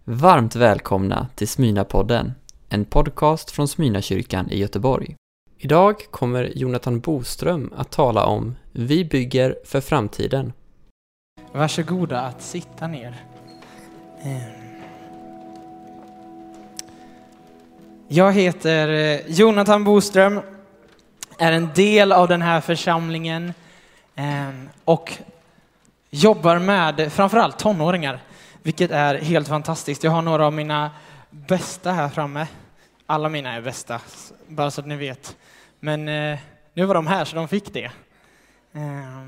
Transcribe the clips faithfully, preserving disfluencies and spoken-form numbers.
Varmt välkomna till Smyrnapodden, en podcast från Smyrnakyrkan i Göteborg. Idag kommer Jonathan Boström att tala om Vi bygger för framtiden. Varsågoda att sitta ner. Jag heter Jonathan Boström, är en del av den här församlingen och jobbar med framförallt tonåringar, vilket är helt fantastiskt. Jag har några av mina bästa här framme. Alla mina är bästa, bara så att ni vet. Men eh, nu var de här så de fick det. Eh,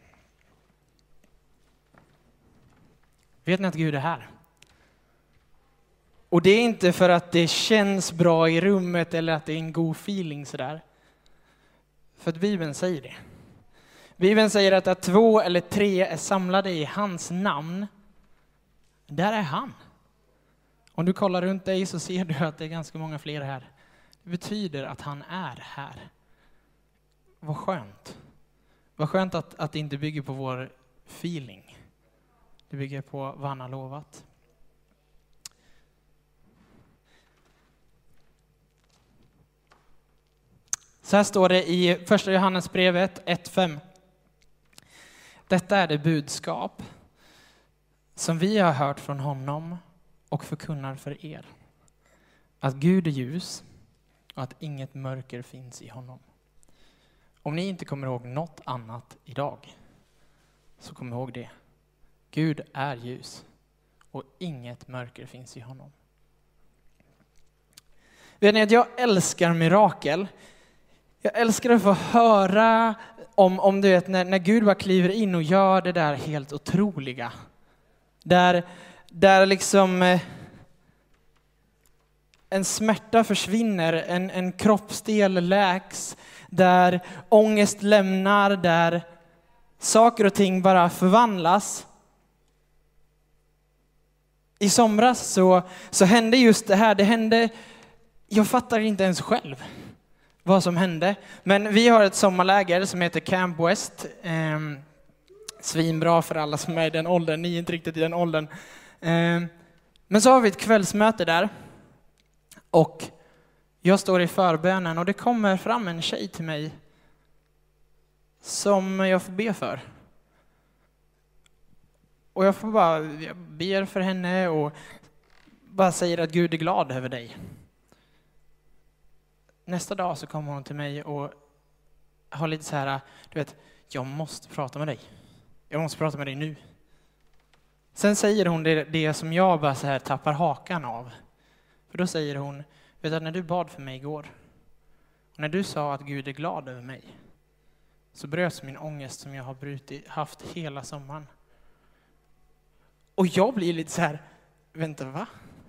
vet ni att Gud är här? Och det är inte för att det känns bra i rummet eller att det är en god feeling sådär. För att Bibeln säger det. Bibeln säger att, att två eller tre är samlade i hans namn. Där är han. Om du kollar runt dig så ser du att det är ganska många fler här. Det betyder att han är här. Vad skönt. Vad skönt att, att det inte bygger på vår feeling. Det bygger på vad han har lovat. Så här står det i första Johannesbrevet ett fem. Detta är det budskap som vi har hört från honom och förkunnar för er. Att Gud är ljus och att inget mörker finns i honom. Om ni inte kommer ihåg något annat idag, så kom ihåg det. Gud är ljus och inget mörker finns i honom. Vet ni att jag älskar mirakel? Jag älskar att få höra om, om du vet, när, när Gud bara kliver in och gör det där helt otroliga. Där, där liksom eh, en smärta försvinner, en, en kroppsdel läks, där ångest lämnar, där saker och ting bara förvandlas. I somras så, så hände just det här, det hände, jag fattar inte ens själv vad som hände. Men vi har ett sommarläger som heter Camp West. Eh, svinbra för alla som är i den åldern, ni är inte riktigt i den åldern. Eh, men så har vi ett kvällsmöte där. Och jag står i förbönen och det kommer fram en tjej till mig som jag får be för. Och jag får bara, jag ber för henne och bara säger att Gud är glad över dig. Nästa dag så kommer hon till mig och har lite så här, du vet, jag måste prata med dig. Jag måste prata med dig nu. Sen säger hon det, det som jag bara så här tappar hakan av. För då säger hon, vet du, när du bad för mig igår och när du sa att Gud är glad över mig, så bröts min ångest som jag har brutit, haft hela sommaren. Och jag blir lite så här, vänta, va?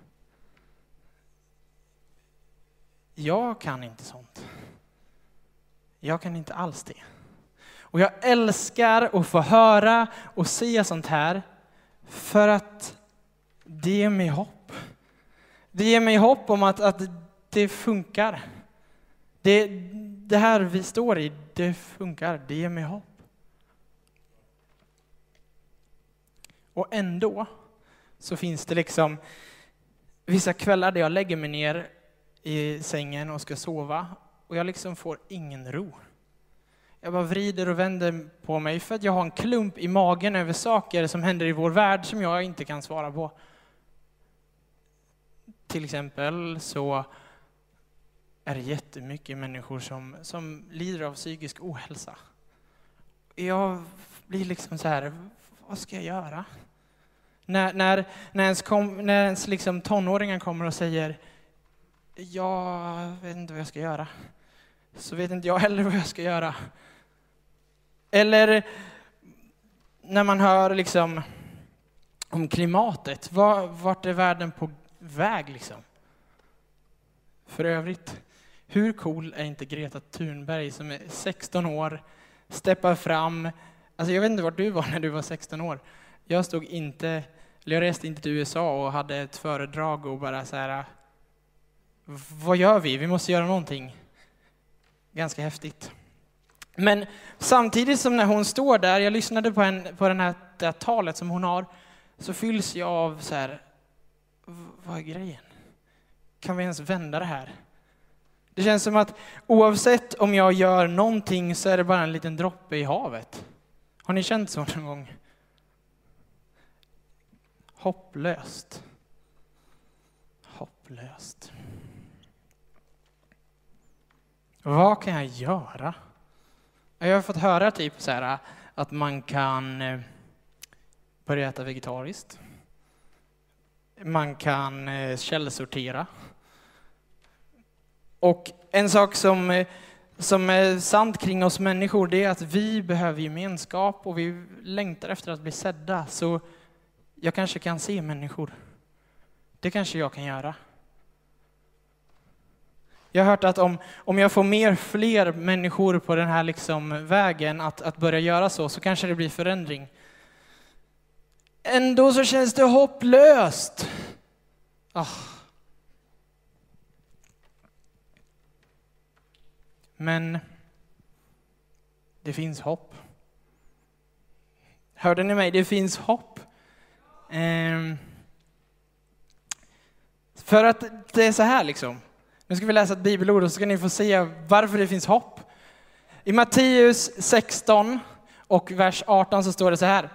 Jag kan inte sånt. Jag kan inte alls det. Och jag älskar att få höra och se sånt här för att det ger mig hopp. Det ger mig hopp om att, att det funkar. Det, det här vi står i, det funkar. Det ger mig hopp. Och ändå så finns det liksom vissa kvällar där jag lägger mig ner i sängen och ska sova och jag liksom får ingen ro. Jag bara vrider och vänder på mig för att jag har en klump i magen över saker som händer i vår värld som jag inte kan svara på. Till exempel så är det jättemycket människor som, som lider av psykisk ohälsa. Jag blir liksom så här, vad ska jag göra? När, när, när ens, kom, när ens liksom tonåringen kommer och säger, jag vet inte vad jag ska göra. Så vet inte jag heller vad jag ska göra. Eller när man hör liksom om klimatet. Vart är världen på väg liksom? För övrigt, hur cool är inte Greta Thunberg som är sexton år, steppar fram. Alltså jag vet inte vart du var när du var sexton år. Jag stod inte, eller jag reste inte till U S A och hade ett föredrag och bara så här, vad gör vi? Vi måste göra någonting. Ganska häftigt. Men samtidigt som när hon står där, jag lyssnade på, en, på den här, det här talet som hon har, så fylls jag av så här, vad är grejen? Kan vi ens vända det här? Det känns som att oavsett om jag gör någonting så är det bara en liten droppe i havet. Har ni känt så någon gång? Hopplöst. Hopplöst. Vad kan jag göra? Jag har fått höra typ så här att man kan börja äta vegetariskt. Man kan källsortera. Och en sak som, som är sant kring oss människor, det är att vi behöver gemenskap och vi längtar efter att bli sedda. Så jag kanske kan se människor. Det kanske jag kan göra. Jag har hört att om, om jag får mer fler människor på den här liksom vägen att, att börja göra så, så kanske det blir förändring. Ändå så känns det hopplöst. Ah. Men det finns hopp. Hörde ni mig? Det finns hopp. Ehm. För att det är så här liksom. Nu ska vi läsa ett bibelord och så ska ni få se varför det finns hopp. I Matteus sexton och vers arton så står det så här.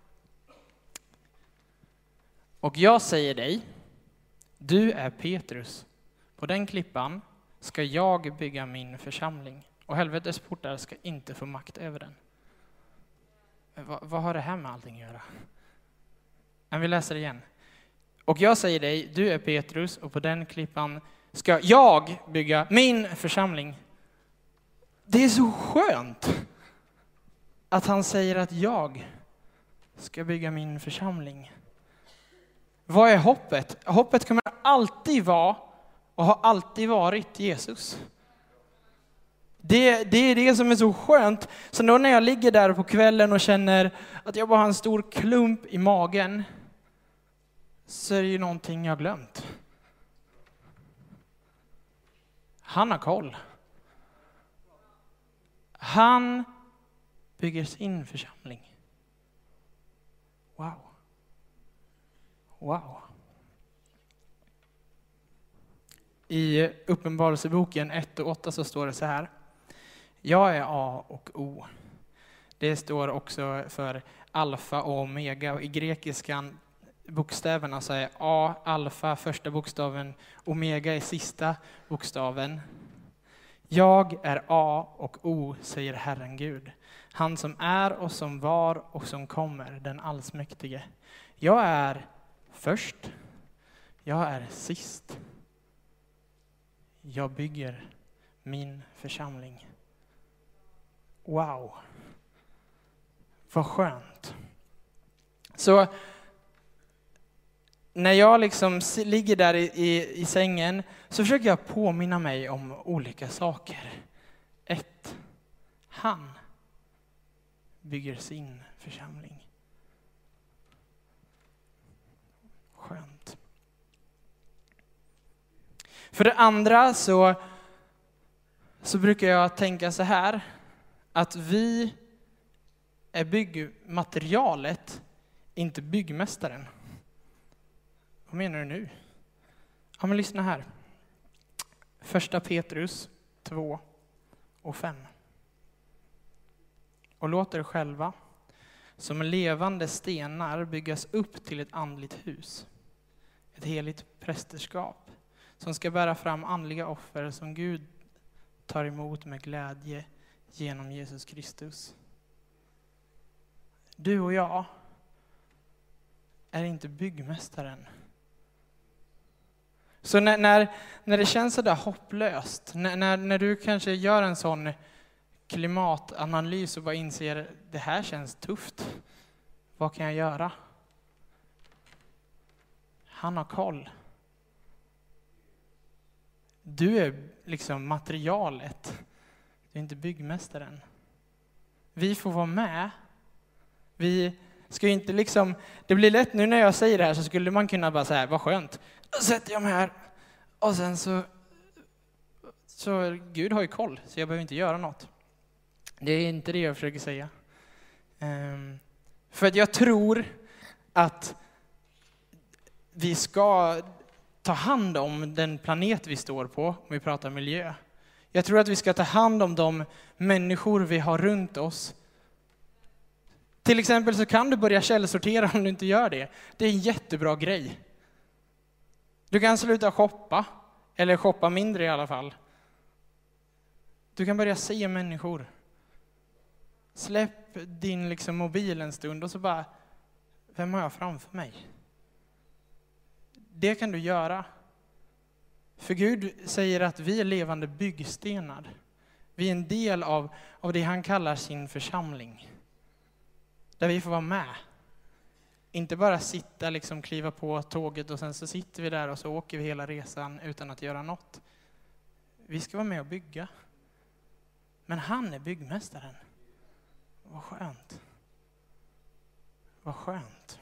Och jag säger dig, du är Petrus. På den klippan ska jag bygga min församling. Och helvetets portar ska inte få makt över den. Va, vad har det här med allting att göra? Men vi läser igen. Och jag säger dig, du är Petrus och på den klippan ska jag bygga min församling. Det är så skönt att han säger att jag ska bygga min församling. Vad är hoppet? Hoppet kommer alltid vara och har alltid varit Jesus. Det, det är det som är så skönt. Så då när jag ligger där på kvällen och känner att jag bara har en stor klump i magen, så är det ju någonting jag glömt. Han har koll. Han bygger sin församling. Wow. Wow. I Uppenbarelseboken ett och åtta så står det så här. Jag är A och O. Det står också för alfa och omega. Och i grekiskan bokstäverna så är A, alfa, första bokstaven, omega är sista bokstaven. Jag är A och O, säger Herren Gud. Han som är och som var och som kommer, den allsmäktige. Jag är först. Jag är sist. Jag bygger min församling. Wow. Vad skönt. Så när jag liksom ligger där i, i, i sängen så försöker jag påminna mig om olika saker. Ett, han bygger sin församling. Skönt. För det andra så, så brukar jag tänka så här, att vi är byggmaterialet, inte byggmästaren. Vad menar du nu? Ja, men lyssna här. Första Petrus två och fem. Och låt er själva som levande stenar byggas upp till ett andligt hus. Ett heligt prästerskap som ska bära fram andliga offer som Gud tar emot med glädje genom Jesus Kristus. Du och jag är inte byggmästaren. Så när, när, när det känns så där hopplöst, när, när, när du kanske gör en sån klimatanalys och bara inser det här känns tufft, vad kan jag göra? Han har koll. Du är liksom materialet, du är inte byggmästaren. Vi får vara med. Vi ska ju inte liksom, det blir lätt nu när jag säger det här så skulle man kunna bara säga, vad skönt. Då sätter jag mig här och sen så, så Gud har ju koll så jag behöver inte göra något. Det är inte det jag försöker säga. Um, för att jag tror att vi ska, ta hand om den planet vi står på, om vi pratar miljö. Jag tror att vi ska ta hand om de människor vi har runt oss. Till exempel så kan du börja källsortera om du inte gör det. Det är en jättebra grej. Du kan sluta shoppa, eller shoppa mindre i alla fall. Du kan börja se människor. Släpp din liksom mobil en stund och så bara, vem har jag framför mig? Det kan du göra. För Gud säger att vi är levande byggstenar. Vi är en del av, av det han kallar sin församling. Där vi får vara med. Inte bara sitta, liksom kliva på tåget och sen så sitter vi där och så åker vi hela resan utan att göra något. Vi ska vara med och bygga. Men han är byggmästaren. Vad skönt. Vad skönt.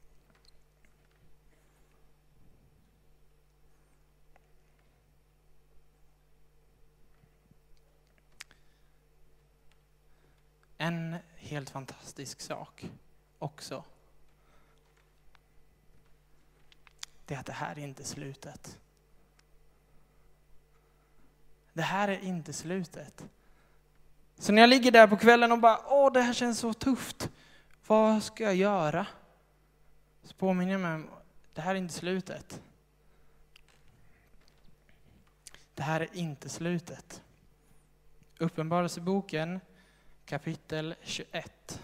En helt fantastisk sak också. Det är att det här är inte slutet. Det här är inte slutet. Så när jag ligger där på kvällen och bara, åh det här känns så tufft. Vad ska jag göra? Så påminner jag mig om, det här är inte slutet. Det här är inte slutet. Uppenbarelseboken kapitel tjugoett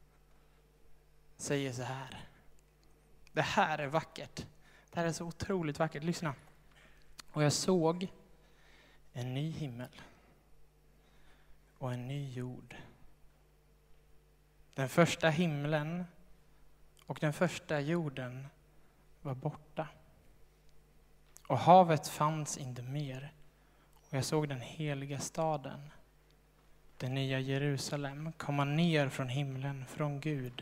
säger så här. Det här är vackert. Det här är så otroligt vackert. Lyssna. Och jag såg en ny himmel och en ny jord. Den första himlen och den första jorden var borta. Och havet fanns inte mer. Och jag såg den heliga staden, den nya Jerusalem, komma ner från himlen, från Gud.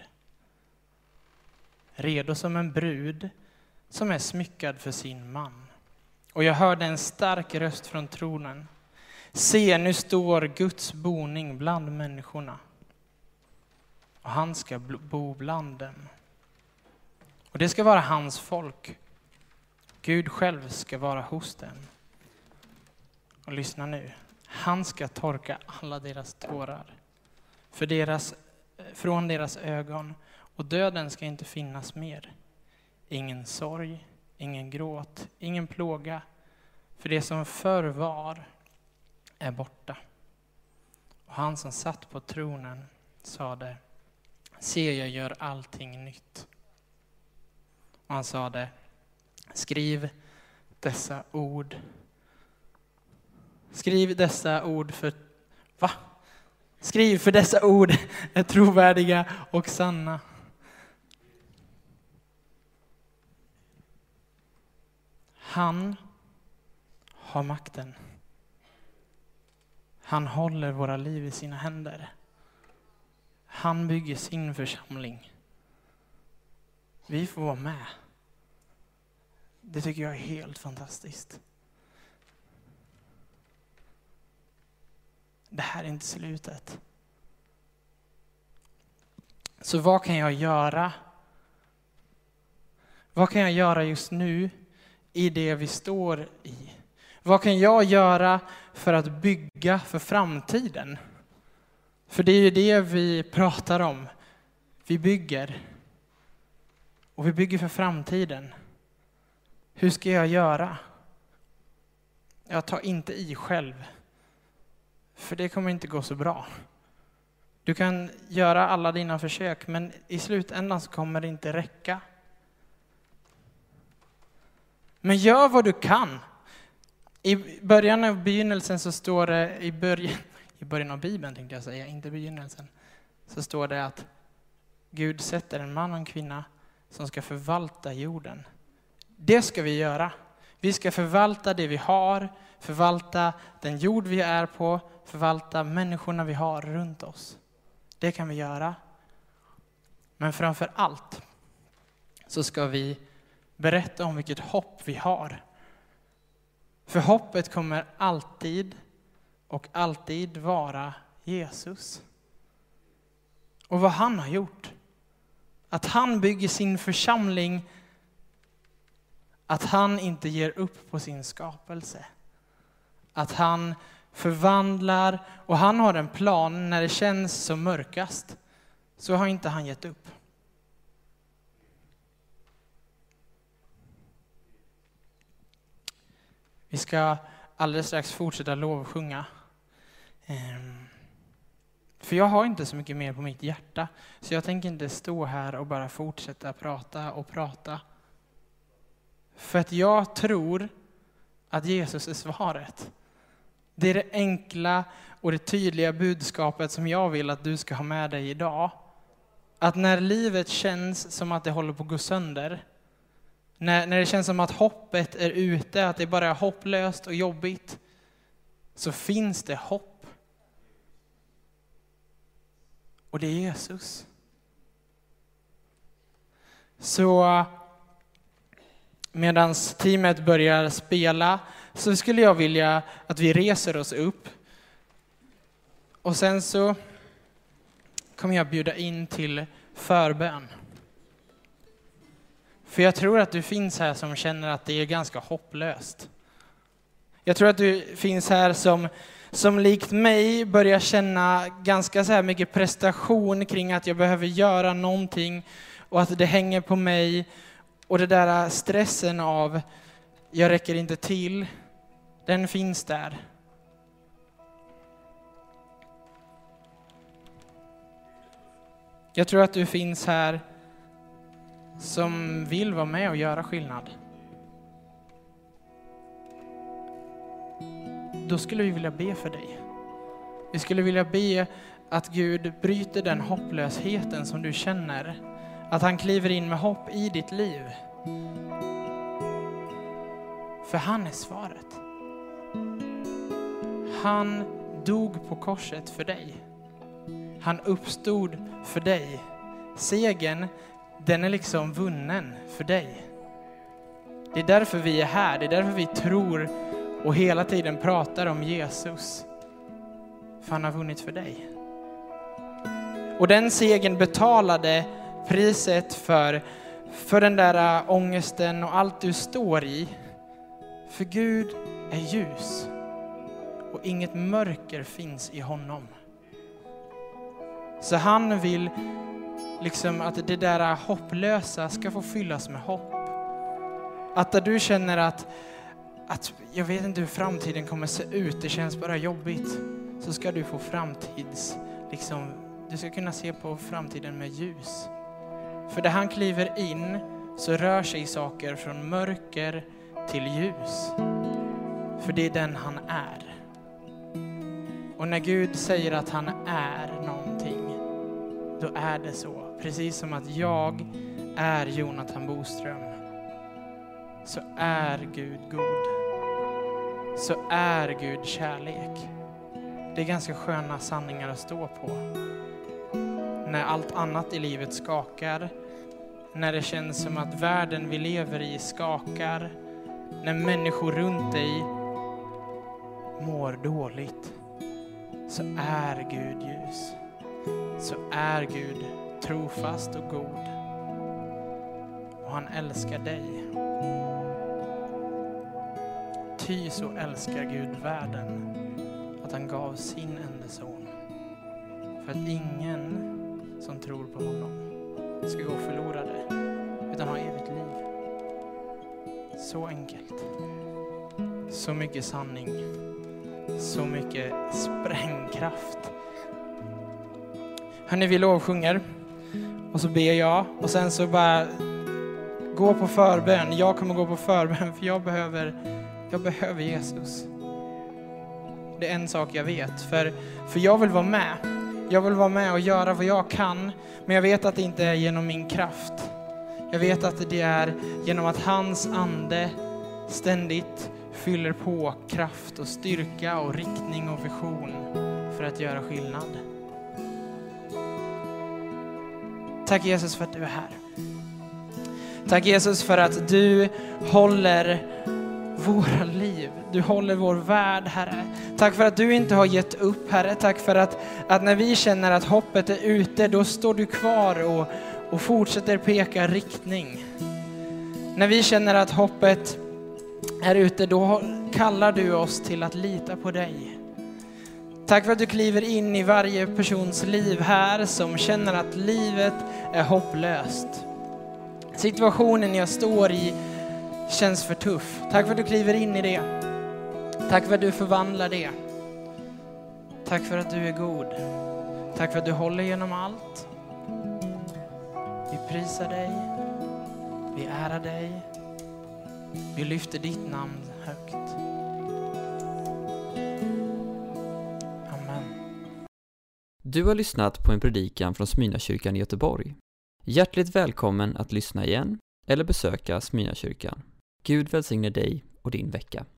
Redo som en brud som är smyckad för sin man. Och jag hörde en stark röst från tronen. Se, nu står Guds boning bland människorna. Och han ska bo bland dem. Och det ska vara hans folk. Gud själv ska vara hos dem. Och lyssna nu. Han ska torka alla deras tårar för deras, från deras ögon. Och döden ska inte finnas mer. Ingen sorg, ingen gråt, ingen plåga. För det som förr var är borta. Och han som satt på tronen sade, se, jag gör allting nytt. Och han sade, skriv dessa ord. Skriv dessa ord för... Va? Skriv för dessa ord är trovärdiga och sanna. Han har makten. Han håller våra liv i sina händer. Han bygger sin församling. Vi får vara med. Det tycker jag är helt fantastiskt. Det här är inte slutet. Så vad kan jag göra? Vad kan jag göra just nu i det vi står i? Vad kan jag göra för att bygga för framtiden? För det är ju det vi pratar om. Vi bygger. Och vi bygger för framtiden. Hur ska jag göra? Jag tar inte i själv. För det kommer inte gå så bra. Du kan göra alla dina försök, men i slutändan så kommer det inte räcka. Men gör vad du kan. I början av begynnelsen så står det, i början, i början av Bibeln tänkte jag säga, inte begynnelsen, så står det att Gud sätter en man och en kvinna som ska förvalta jorden. Det ska vi göra. Vi ska förvalta det vi har, förvalta den jord vi är på, förvalta människorna vi har runt oss. Det kan vi göra. Men framför allt så ska vi berätta om vilket hopp vi har. För hoppet kommer alltid och alltid vara Jesus. Och vad han har gjort. Att han bygger sin församling Att han inte ger upp på sin skapelse. Att han förvandlar och han har en plan när det känns som mörkast. Så har inte han gett upp. Vi ska alldeles strax fortsätta lovsjunga. För jag har inte så mycket mer på mitt hjärta. Så jag tänker inte stå här och bara fortsätta prata och prata. För att jag tror att Jesus är svaret. Det är det enkla och det tydliga budskapet som jag vill att du ska ha med dig idag. Att när livet känns som att det håller på att gå sönder. När, när det känns som att hoppet är ute, att det bara är hopplöst och jobbigt. Så finns det hopp. Och det är Jesus. Så medan teamet börjar spela så skulle jag vilja att vi reser oss upp. Och sen så kommer jag bjuda in till förbön. För jag tror att du finns här som känner att det är ganska hopplöst. Jag tror att du finns här som, som likt mig börjar känna ganska så här mycket prestation kring att jag behöver göra någonting och att det hänger på mig. Och det där stressen av jag räcker inte till, den finns där. Jag tror att du finns här som vill vara med och göra skillnad. Då skulle vi vilja be för dig. Vi skulle vilja be att Gud bryter den hopplösheten som du känner. Att han kliver in med hopp i ditt liv. För han är svaret. Han dog på korset för dig. Han uppstod för dig. Segern, den är liksom vunnen för dig. Det är därför vi är här. Det är därför vi tror och hela tiden pratar om Jesus. För han har vunnit för dig. Och den segern betalade priset för, för den där ångesten och allt du står i. För Gud är ljus. Och inget mörker finns i honom. Så han vill liksom att det där hopplösa ska få fyllas med hopp. Att där du känner att, att jag vet inte hur framtiden kommer se ut, det känns bara jobbigt. Så ska du få framtids, liksom, du ska kunna se på framtiden med ljus. För där han kliver in så rör sig saker från mörker till ljus. För det är den han är. Och när Gud säger att han är någonting, då är det så. Precis som att jag är Jonathan Boström, så är Gud god. Så är Gud kärlek. Det är ganska sköna sanningar att stå på. När allt annat i livet skakar. När det känns som att världen vi lever i skakar. När människor runt dig mår dåligt. Så är Gud ljus. Så är Gud trofast och god. Och han älskar dig. Ty så älskar Gud världen att han gav sin enda son. För att ingen som tror på honom ska gå förlorade utan ha evigt liv. Så enkelt. Så mycket sanning. Så mycket sprängkraft. Hörrni, vi lovsjunger. Och så ber jag. Och sen så bara gå på förbön. Jag kommer gå på förbön för jag behöver, jag behöver Jesus. Det är en sak jag vet. För, för jag vill vara med. Jag vill vara med och göra vad jag kan. Men jag vet att det inte är genom min kraft. Jag vet att det är genom att hans ande ständigt fyller på kraft och styrka och riktning och vision för att göra skillnad. Tack Jesus för att du är här. Tack Jesus för att du håller våra liv. Du håller vår värld, Herre. Tack för att du inte har gett upp, Herre. Tack för att, att när vi känner att hoppet är ute, då står du kvar och, och fortsätter peka riktning. När vi känner att hoppet är ute, då kallar du oss till att lita på dig. Tack för att du kliver in i varje persons liv här som känner att livet är hopplöst. Situationen jag står i känns för tuff. Tack för att du kliver in i det. Tack för att du förvandlar det. Tack för att du är god. Tack för att du håller genom allt. Vi prisar dig. Vi ärar dig. Vi lyfter ditt namn högt. Amen. Du har lyssnat på en predikan från Smyrnakyrkan i Göteborg. Hjärtligt välkommen att lyssna igen eller besöka Smyrnakyrkan. Gud välsigne dig och din vecka.